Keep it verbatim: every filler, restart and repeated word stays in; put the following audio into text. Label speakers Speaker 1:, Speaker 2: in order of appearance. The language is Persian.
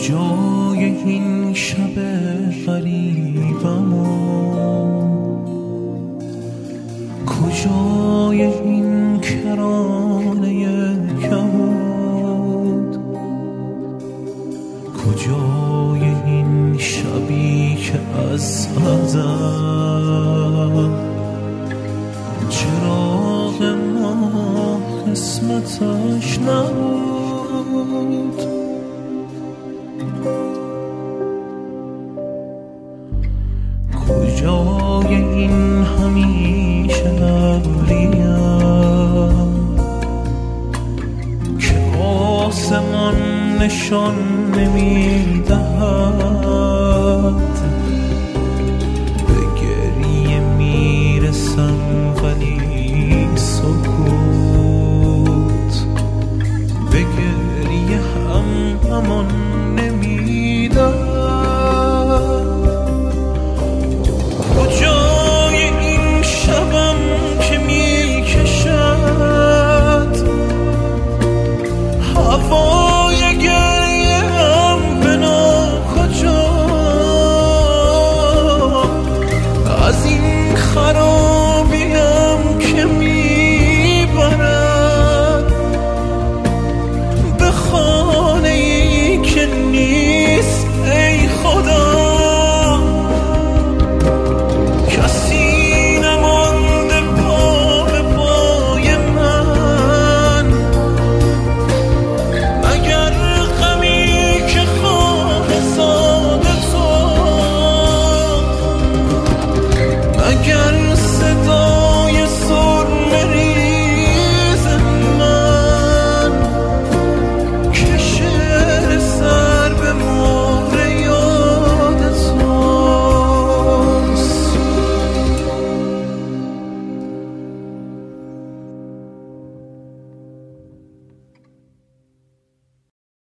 Speaker 1: کجای این شب غریبم و کجای این کرانه کبود، کجای این شبی که از ازل چراغ ما قسمتش نبود. کجای این همیشه ابریم که آسمان نشان نمیدهد،